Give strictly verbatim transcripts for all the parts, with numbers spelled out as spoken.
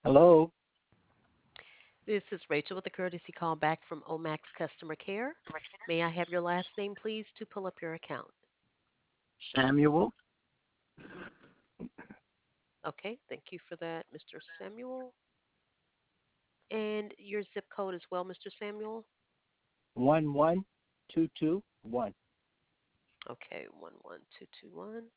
Hello, This is Rachel with a courtesy call back from Omax Customer Care. May I have your last name, please, to pull up your account? Samuel. Okay, thank you for that, mister Samuel. And your zip code as well, mister Samuel? One one two two one. Okay, one one two two one.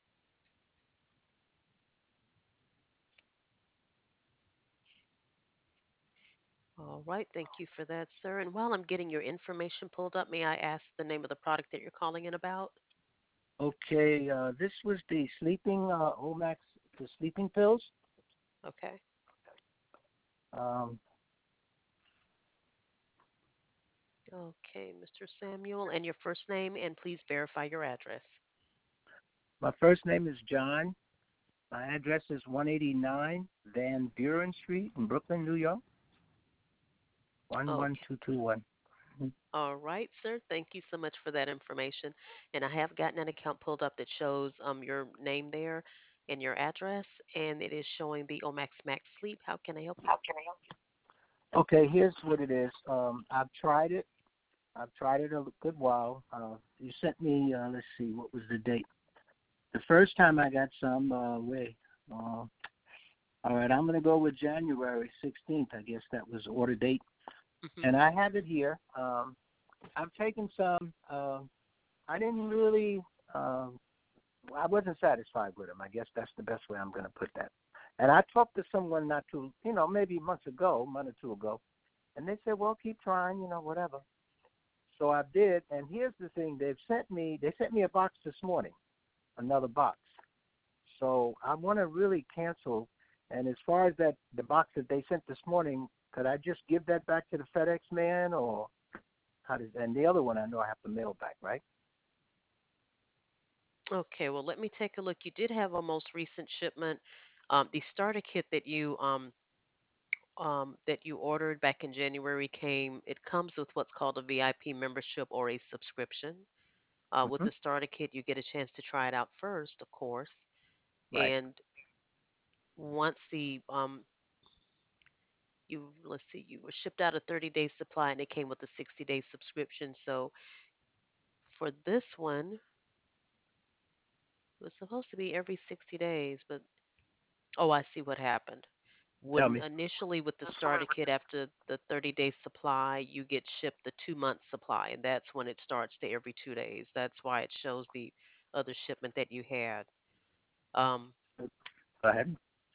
All right, thank you for that, sir. And while I'm getting your information pulled up, may I ask the name of the product that you're calling in about? Okay, uh, this was the sleeping uh, Omax, the sleeping pills. Okay. Um, Okay, mister Samuel, and your first name, and please verify your address. my first name is John. My address is one eighty-nine Van Buren Street in Brooklyn, New York. One one Okay. two two one. All right, sir. Thank you so much for that information. And I have gotten an account pulled up that shows um your name there and your address, and it is showing the Omax Max Sleep. How can I help you? Okay, here's what it is. Um, I've tried it. I've tried it a good while. Uh, you sent me. Uh, let's see, what was the date? The first time I got some. Uh, wait. Uh, all right, I'm going to go with January sixteenth. I guess that was order date. Hmm. And I have it here. Um, I've taken some. Uh, I didn't really. Uh, I wasn't satisfied with them. I guess that's the best way I'm going to put that. And I talked to someone not too, you know, maybe months ago, a month or two ago, and they said, "Well, keep trying, you know, whatever." So I did. And here's the thing: they've sent me. They sent me a box this morning, another box. So I want to really cancel. And as far as that, the box that they sent this morning, could I just give that back to the FedEx man, or how does? And the other one, I know I have to mail back, right? Okay, well, let me take a look. You did have a most recent shipment. Um, the starter kit that you um um that you ordered back in January came. It comes with what's called a V I P membership or a subscription. Uh, with Mm-hmm. the starter kit, you get a chance to try it out first, of course, Right. and once the um you let's see, you were shipped out a thirty day supply and it came with a sixty day subscription. So for this one, it was supposed to be every sixty days, but oh, I see what happened. Tell When me. initially with the starter kit after the thirty day supply, you get shipped the two month supply, and that's when it starts to every two days. That's why it shows the other shipment that you had. Um, Go ahead.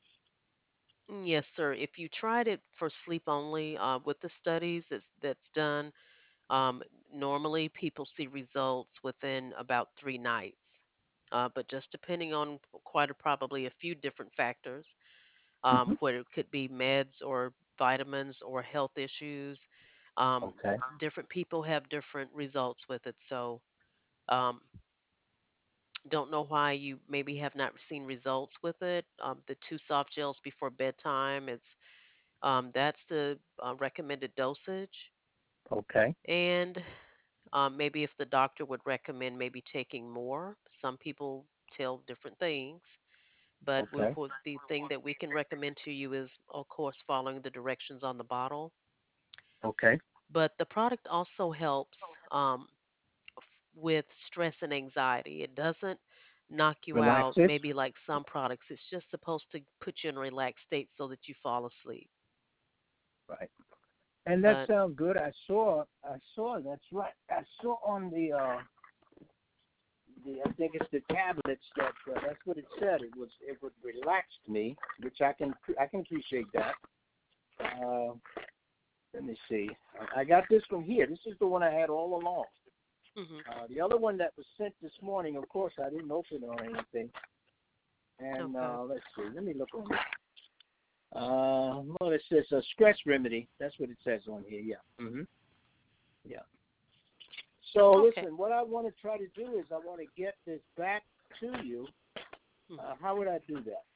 mm, yes, sir. If you tried it for sleep only, uh, with the studies that's that's done, Um, normally, people see results within about three nights, uh, but just depending on quite a, probably a few different factors, Mm-hmm. um, whether it could be meds or vitamins or health issues. Um, Okay. Different people have different results with it, so um, don't know why you maybe have not seen results with it. Um, the two soft gels before bedtime, it's um, that's the uh, recommended dosage, Okay. and Um, maybe if the doctor would recommend maybe taking more. Some people tell different things, but we, Okay. what the thing that we can recommend to you is, of course, following the directions on the bottle. Okay. But the product also helps um, f- with stress and anxiety. It doesn't knock you out, Relaxes. maybe like some products. It's just supposed to put you in a relaxed state so that you fall asleep. Right. And that But sounds good. I saw. I saw. That's right. I saw on the. Uh, the I think it's the tablets that. Uh, that's what it said. It was. It would relax me, which I can. I can appreciate that. Uh, let me see. I got this from here. This is the one I had all along. hmm Uh, the other one that was sent this morning, of course, I didn't open it or anything. And okay, uh, let's see. Let me look on it. Uh, well, it says a stress remedy. That's what it says on here. Yeah. hmm Yeah. So okay. listen, what I want to try to do is I want to get this back to you. Uh, hmm how would I do that?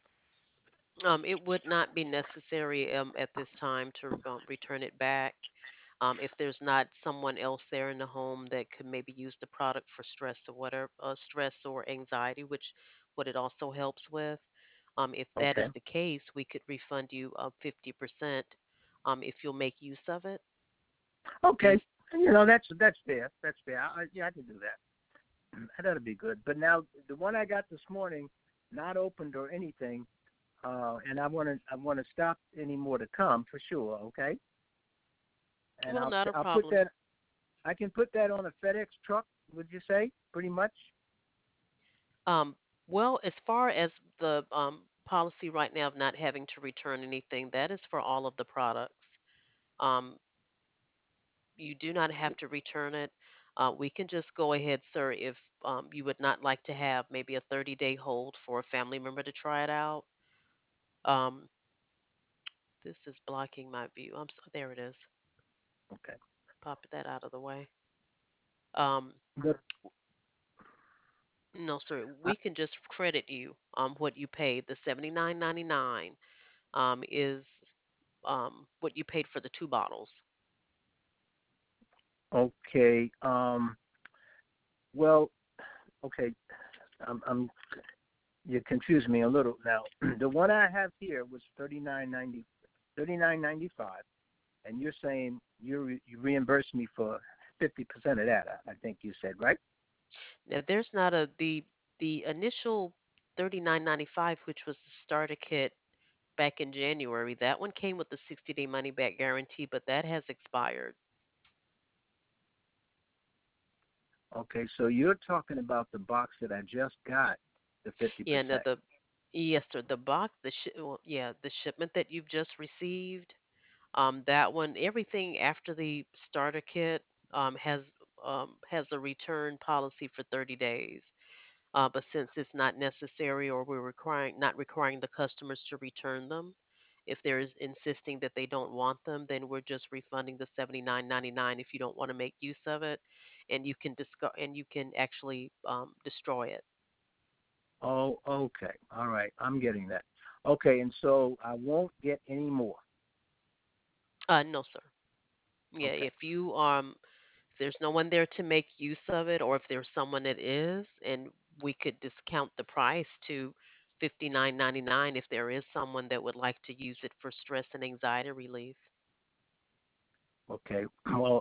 Um, it would not be necessary um, at this time to um, return it back. Um, if there's not someone else there in the home that could maybe use the product for stress or whatever, uh, stress or anxiety, which what it also helps with. Um, if that Okay. is the case, we could refund you uh, fifty percent um, if you'll make use of it. Okay. Is You know, that's that's fair. That's fair. I, I- yeah, I can do that. That'll be good. But now the one I got this morning, not opened or anything, uh, and I want to I want to stop any more to come for sure. Okay. And well, I'll not a I'll put problem. that. I can put that on a FedEx truck. Would you say pretty much? Um, well, as far as the um, policy right now of not having to return anything, that is for all of the products. Um, you do not have to return it. Uh, we can just go ahead, sir, if um, you would not like to have maybe a thirty day hold for a family member to try it out. Um, this is blocking my view. I'm so, there it is. Okay. Pop that out of the way. Um, Good. no, sir. Uh, We can just credit you um, what you paid. The seventy nine ninety nine um, is um, what you paid for the two bottles. okay. Um. Well. Okay. I'm. I'm you confused me a little now. The one I have here was thirty nine ninety, thirty nine ninety five, and you're saying you re, you reimburse me for fifty percent of that. I, I think you said right. Now, there's not a the the initial thirty nine ninety five, which was the starter kit back in January. That one came with the sixty day money back guarantee, but that has expired. Okay, so you're talking about the box that I just got, the fifty Yeah, no, percent. the yes, sir. The box, the shi well, yeah, the shipment that you've just received. Um, that one, everything after the starter kit um, has um, has a return policy for thirty days. Uh, but since it's not necessary or we're requiring not requiring the customers to return them, if they're is- insisting that they don't want them, then we're just refunding the seventy nine ninety nine if you don't want to make use of it, and you can discard and you can actually um, destroy it. Oh, okay. All right, I'm getting that. Okay, and so I won't get any more. Uh, no, sir. Yeah, Okay. if you um if there's no one there to make use of it, or if there's someone that is, and we could discount the price to fifty nine ninety nine if there is someone that would like to use it for stress and anxiety relief. Okay. Well,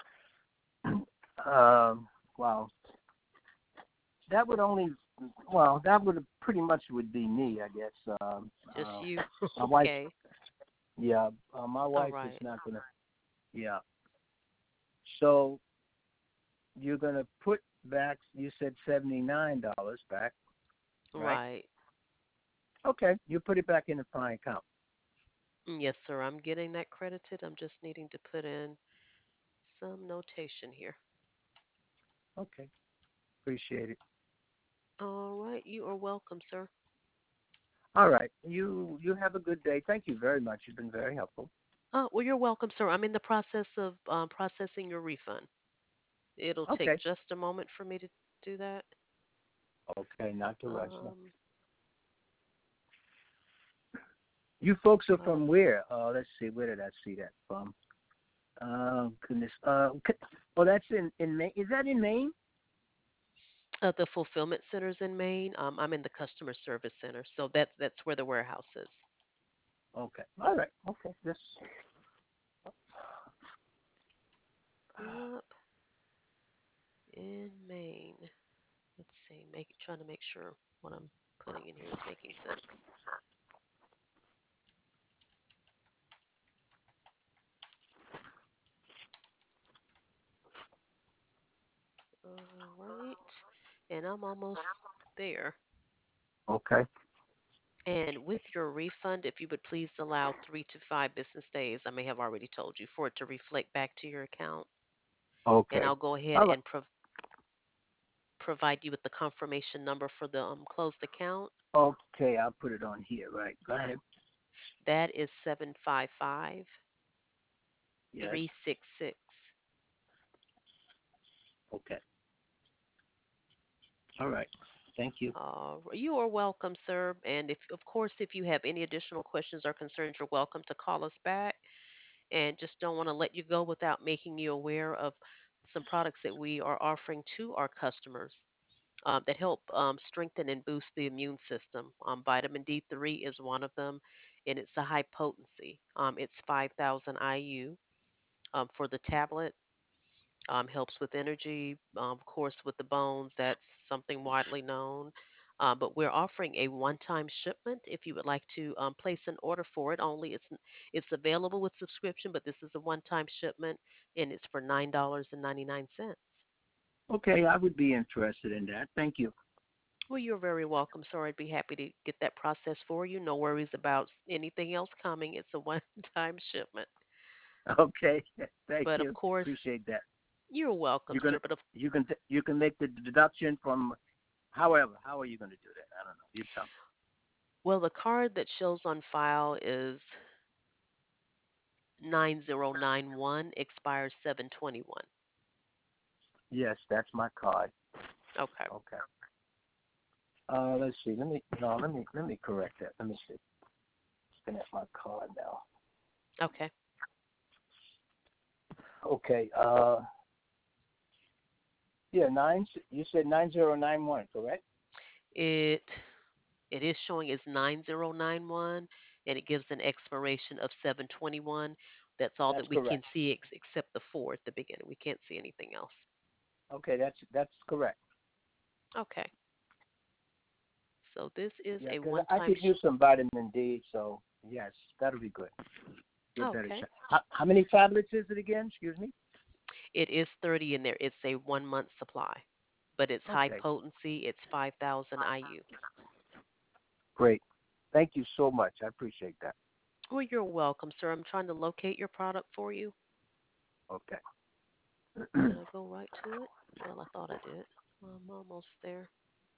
um, wow. That would only, well, that would pretty much would be me, I guess. Um, Just uh, you. my wife, Okay. yeah, uh, my All wife is right. not gonna. Yeah. So you're gonna put back. You said seventy nine dollars back, right? Right. Okay. You put it back in the client account. Mm, yes, sir. I'm getting that credited. I'm just needing to put in some notation here. Okay. Appreciate it. All right. You are welcome, sir. All right. You you have a good day. Thank you very much. You've been very helpful. Uh, well, you're welcome, sir. I'm in the process of um, processing your refund. It'll take Okay. just a moment for me to do that. Okay. Not to rush. No. Um, You folks are uh, from where? Uh, let's see. Where did I see that from? Uh, goodness. Uh, c- oh, that's in in Maine. Is that in Maine? uh, the fulfillment centers in Maine. Um, I'm in the customer service center, so that's that's where the warehouse is. Okay. All right. Okay. This. Yep, in Maine. Let's see. Make trying to make sure what I'm putting in here is making sense. All right, and I'm almost there. Okay. And with your refund, if you would please allow three to five business days, I may have already told you, for it to reflect back to your account. And Okay. I'll go ahead All right. and prov- provide you with the confirmation number for the um, closed account. Okay. I'll put it on here. Right. Go ahead. That is seven five five Yes. three six six. Okay. All right. Thank you. Uh, you are welcome, sir. And if, of course, if you have any additional questions or concerns, you're welcome to call us back. And just don't want to let you go without making you aware of some products that we are offering to our customers. um, that help um, strengthen and boost the immune system. Um, vitamin D three is one of them, and it's a high potency. Um, it's five thousand I U um, for the tablet. Um, helps with energy, um, of course, with the bones. That's something widely known. Uh, but we're offering a one-time shipment if you would like to um, place an order for it. Only it's it's available with subscription, but this is a one-time shipment, and it's for nine dollars and ninety-nine cents. Okay, I would be interested in that. Thank you. Well, you're very welcome, sir. I'd be happy to get that process for you. No worries about anything else coming. It's a one-time shipment. Okay, thank But of you. course, Appreciate that. you're welcome, You're gonna sir. But of you can you can make the deduction from however. How are you going to do that? I don't know. You tell me. well, the card that shows on file is nine zero nine one, expires seven twenty-one. Yes, that's my card. Okay. Okay. Uh, let's see. Let me no. Let me let me correct that. Let me see. Looking at my card now. Okay. Okay. Uh, yeah, nine. You said nine zero nine one, correct? It it is showing as nine zero nine one, and it gives an expiration of seven twenty-one. That's all That's that we can correct. see ex- except the four at the beginning. We can't see anything else. Okay, that's that's correct. Okay. So this is Yeah, a because I one-time could use some vitamin D. So yes, that'll be good. Get better Okay. shot. How, how many tablets is it again? Excuse me. It is thirty in there. It's a one month supply, but it's high Okay, potency. It's five thousand I U. great. Thank you so much. I appreciate that. Well, you're welcome, sir. I'm trying to locate your product for you. Okay. Did I go right to it? Well, I thought I did. I'm almost there.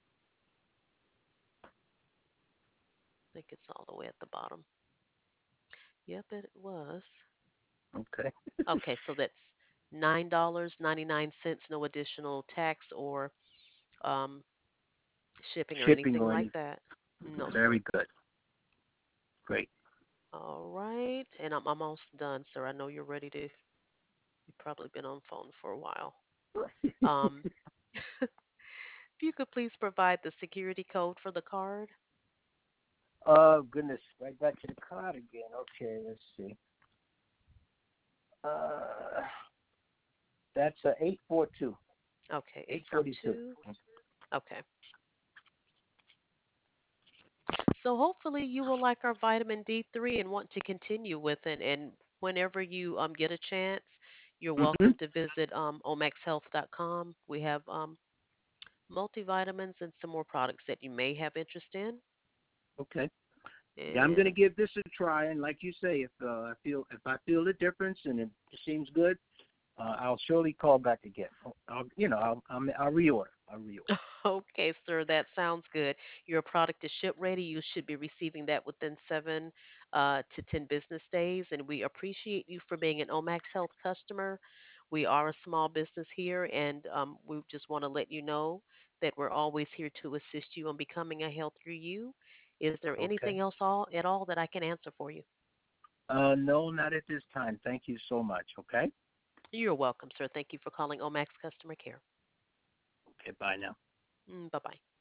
I think it's all the way at the bottom. Yep, it was. Okay. Okay, so that's nine dollars ninety-nine cents, no additional tax or um, shipping or Shipping anything or like anything. that. No, sir. Very good. Great. All right, and I'm almost done, sir. I know you're ready to. You've probably been on the phone for a while. Um, if you could please provide the security code for the card. Oh goodness, right back to the card again. Okay, let's see. Uh, that's uh, eight four two. Okay, Eight forty two. eight four two. Okay. So hopefully you will like our vitamin D three and want to continue with it. And whenever you um, get a chance, you're Mm-hmm. welcome to visit um, omax health dot com. We have um, multivitamins and some more products that you may have interest in. Okay. Yeah, I'm gonna And give this a try, and like you say, if uh, I feel if I feel the difference and it seems good, uh, I'll surely call back again. I'll, you know, I'll I'll, I'll reorder. I'll reorder. okay, sir, that sounds good. Your product is ship ready. You should be receiving that within seven uh, to ten business days. And we appreciate you for being an Omax Health customer. We are a small business here, and um, we just want to let you know that we're always here to assist you in becoming a healthier you. Is there Okay. anything else all, at all that I can answer for you? Uh, no, not at this time. Thank you so much. Okay. You're welcome, sir. Thank you for calling Omax Customer Care. Okay. Bye now. Mm, bye bye.